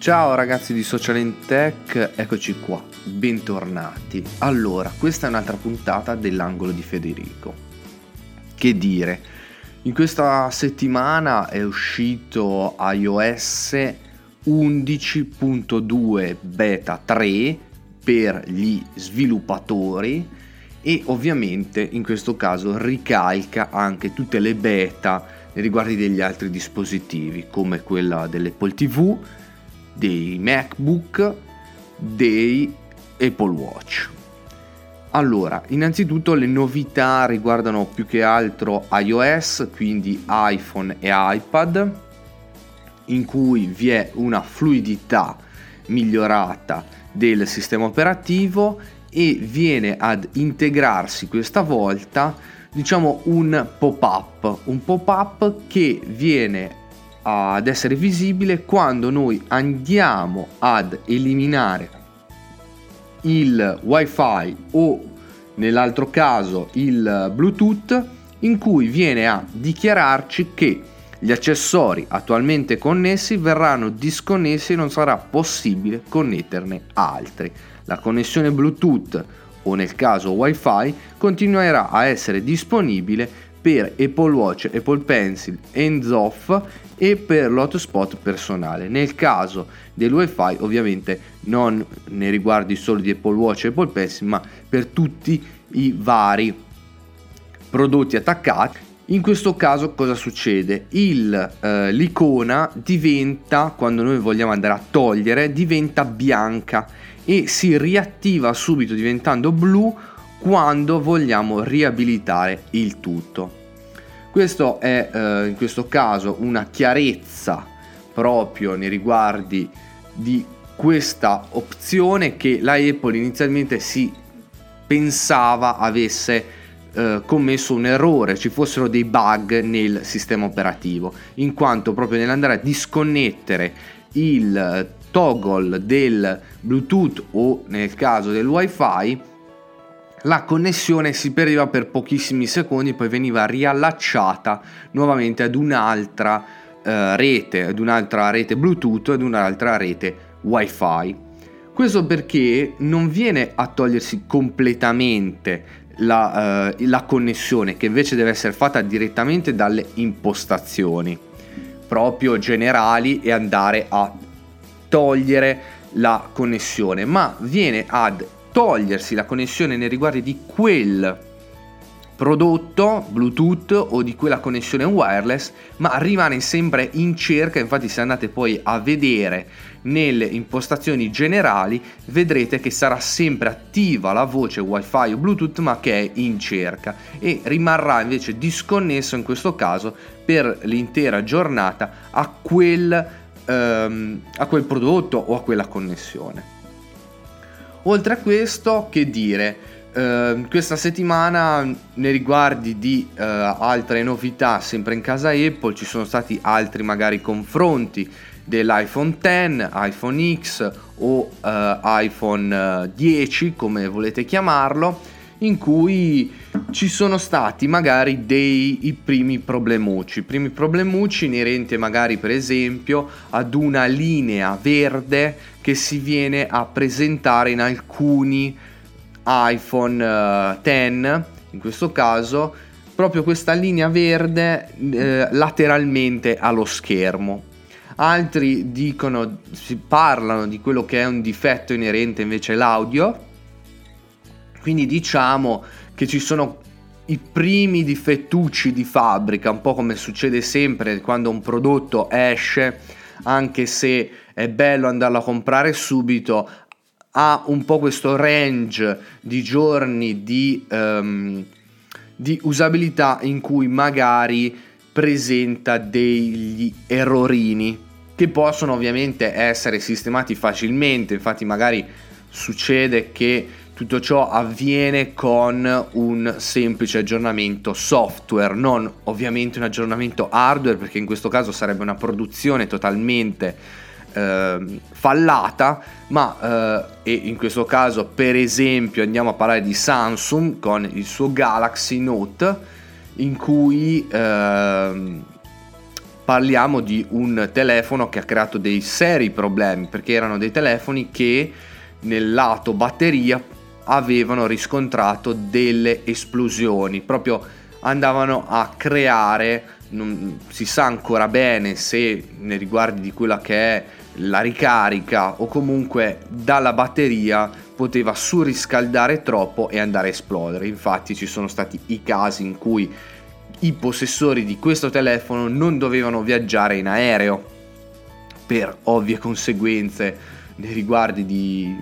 Ciao ragazzi di Social and Tech, eccoci qua, bentornati. Allora, questa è un'altra puntata dell'angolo di Federico. Che dire, in questa settimana è uscito iOS 11.2 beta 3 per gli sviluppatori e ovviamente in questo caso ricalca anche tutte le beta nei riguardi degli altri dispositivi come quella dell'Apple TV, dei MacBook, dei Apple Watch. Allora, innanzitutto le novità riguardano più che altro iOS, quindi iPhone e iPad, in cui vi è una fluidità migliorata del sistema operativo e viene ad integrarsi questa volta, diciamo, un pop-up che viene ad essere visibile quando noi andiamo ad eliminare il Wi-Fi o nell'altro caso il Bluetooth, in cui viene a dichiararci che gli accessori attualmente connessi verranno disconnessi e non sarà possibile connetterne altri. La connessione Bluetooth o nel caso Wi-Fi continuerà a essere disponibile per Apple Watch, Apple Pencil, hands off e per l'hotspot personale. Nel caso del Wi-Fi ovviamente non ne riguardi solo di Apple Watch e Apple Pencil, ma per tutti i vari prodotti attaccati. In questo caso cosa succede? L'icona diventa, quando noi vogliamo andare a togliere, diventa bianca e si riattiva subito diventando blu quando vogliamo riabilitare il tutto. Questo è in questo caso una chiarezza proprio nei riguardi di questa opzione che la Apple inizialmente si pensava avesse commesso un errore, ci fossero dei bug nel sistema operativo, in quanto proprio nell'andare a disconnettere il toggle del Bluetooth o nel caso del Wi-Fi, la connessione si perdeva per pochissimi secondi, poi veniva riallacciata nuovamente ad un'altra rete Bluetooth, ad un'altra rete Wi-Fi. Questo perché non viene a togliersi completamente la connessione, che invece deve essere fatta direttamente dalle impostazioni proprio generali e andare a togliere la connessione, ma viene ad togliersi la connessione nei riguardi di quel prodotto Bluetooth o di quella connessione wireless, ma rimane sempre in cerca. Infatti se andate poi a vedere nelle impostazioni generali vedrete che sarà sempre attiva la voce Wi-Fi o Bluetooth, ma che è in cerca, e rimarrà invece disconnesso in questo caso per l'intera giornata a quel prodotto o a quella connessione. Oltre a questo, che dire, questa settimana nei riguardi di altre novità sempre in casa Apple ci sono stati altri magari confronti dell'iPhone X, iPhone X o iPhone 10 come volete chiamarlo, in cui ci sono stati magari i primi problemucci inerenti magari per esempio ad una linea verde che si viene a presentare in alcuni iPhone X, in questo caso proprio questa linea verde lateralmente allo schermo. Altri parlano di quello che è un difetto inerente invece all'audio, quindi diciamo che ci sono i primi difettucci di fabbrica, un po' come succede sempre quando un prodotto esce, anche se è bello andarlo a comprare subito, ha un po' questo range di giorni di usabilità in cui magari presenta degli errorini che possono ovviamente essere sistemati facilmente. Infatti magari succede che tutto ciò avviene con un semplice aggiornamento software, non ovviamente un aggiornamento hardware, perché in questo caso sarebbe una produzione totalmente fallata, ma e in questo caso per esempio andiamo a parlare di Samsung con il suo Galaxy Note, in cui parliamo di un telefono che ha creato dei seri problemi, perché erano dei telefoni che nel lato batteria avevano riscontrato delle esplosioni, proprio andavano a creare, non si sa ancora bene se nei riguardi di quella che è la ricarica o comunque dalla batteria poteva surriscaldare troppo e andare a esplodere. Infatti ci sono stati i casi in cui i possessori di questo telefono non dovevano viaggiare in aereo per ovvie conseguenze nei riguardi di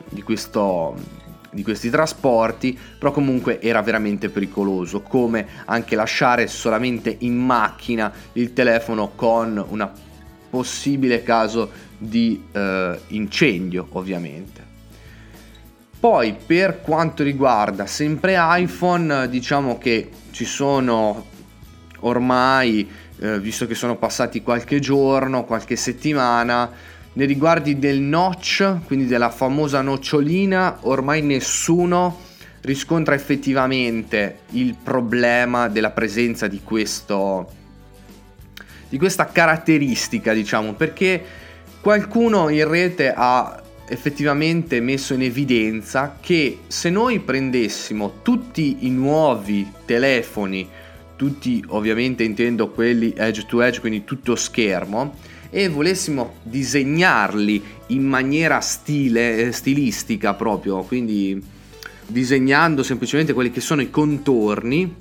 questi trasporti, però comunque era veramente pericoloso, come anche lasciare solamente in macchina il telefono con una possibile caso di incendio, ovviamente. Poi per quanto riguarda sempre iPhone, diciamo che ci sono ormai, visto che sono passati qualche giorno, qualche settimana, nei riguardi del notch, quindi della famosa nocciolina, ormai nessuno riscontra effettivamente il problema della presenza di questa caratteristica, diciamo, perché qualcuno in rete ha effettivamente messo in evidenza che se noi prendessimo tutti i nuovi telefoni, tutti ovviamente intendo quelli edge to edge, quindi tutto schermo, e volessimo disegnarli in maniera stilistica proprio, quindi disegnando semplicemente quelli che sono i contorni,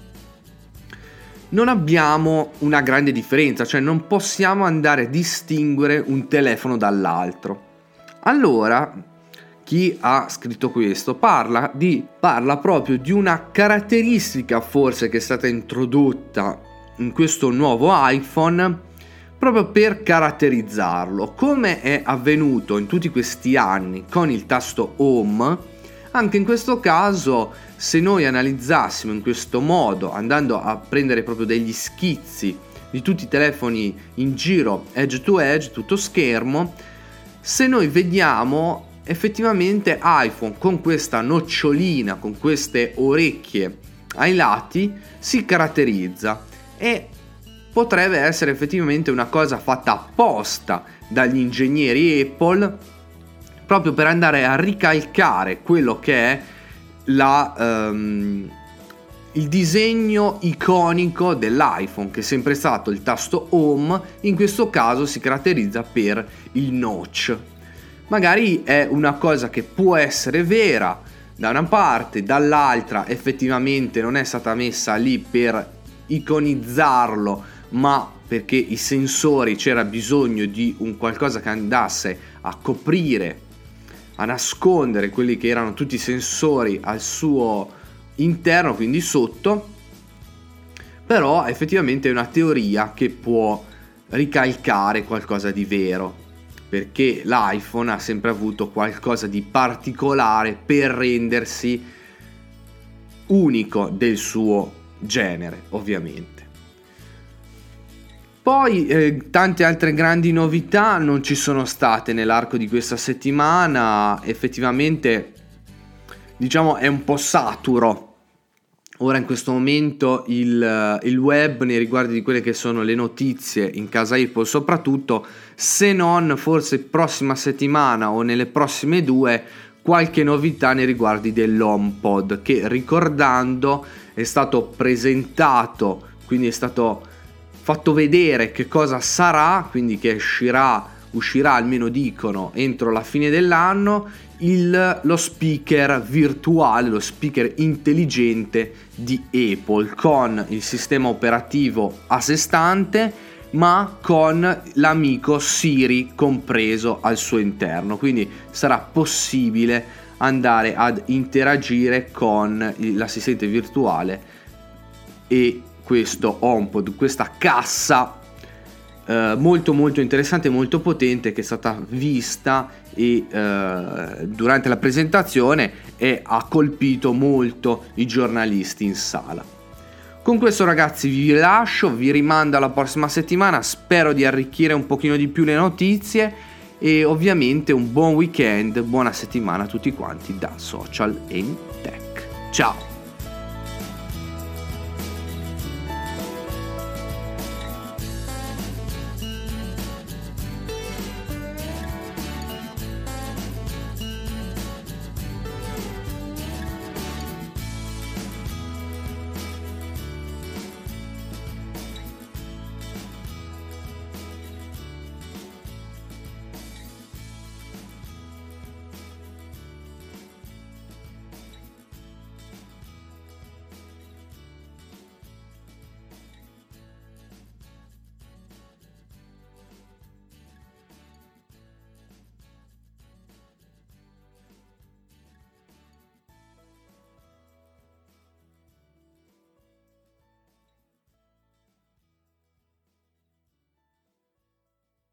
non abbiamo una grande differenza, cioè non possiamo andare a distinguere un telefono dall'altro. Allora, chi ha scritto questo parla proprio di una caratteristica forse che è stata introdotta in questo nuovo iPhone proprio per caratterizzarlo, come è avvenuto in tutti questi anni con il tasto Home. Anche in questo caso, se noi analizzassimo in questo modo, andando a prendere proprio degli schizzi di tutti i telefoni in giro edge to edge, tutto schermo, se noi vediamo effettivamente iPhone con questa nocciolina, con queste orecchie ai lati, si caratterizza e potrebbe essere effettivamente una cosa fatta apposta dagli ingegneri Apple proprio per andare a ricalcare quello che è il disegno iconico dell'iPhone, che è sempre stato il tasto Home. In questo caso si caratterizza per il notch. Magari è una cosa che può essere vera da una parte, dall'altra effettivamente non è stata messa lì per iconizzarlo, ma perché i sensori c'era bisogno di un qualcosa che andasse a coprire, a nascondere quelli che erano tutti i sensori al suo interno, quindi sotto. Però effettivamente è una teoria che può ricalcare qualcosa di vero, perché l'iPhone ha sempre avuto qualcosa di particolare per rendersi unico del suo genere, ovviamente. Poi tante altre grandi novità non ci sono state nell'arco di questa settimana. Effettivamente, diciamo, è un po' saturo ora in questo momento il web nei riguardi di quelle che sono le notizie in casa Apple, soprattutto, se non forse prossima settimana o nelle prossime due qualche novità nei riguardi dell'HomePod, che, ricordando, è stato presentato, quindi è stato fatto vedere che cosa sarà, quindi che uscirà almeno dicono entro la fine dell'anno, lo speaker virtuale, lo speaker intelligente di Apple, con il sistema operativo a sé stante ma con l'amico Siri compreso al suo interno, quindi sarà possibile andare ad interagire con l'assistente virtuale e questo HomePod, questa cassa molto molto interessante, molto potente, che è stata vista e durante la presentazione e ha colpito molto i giornalisti in sala. Con questo, ragazzi, vi lascio, vi rimando alla prossima settimana, spero di arricchire un pochino di più le notizie e ovviamente un buon weekend, buona settimana a tutti quanti da Social and Tech. Ciao!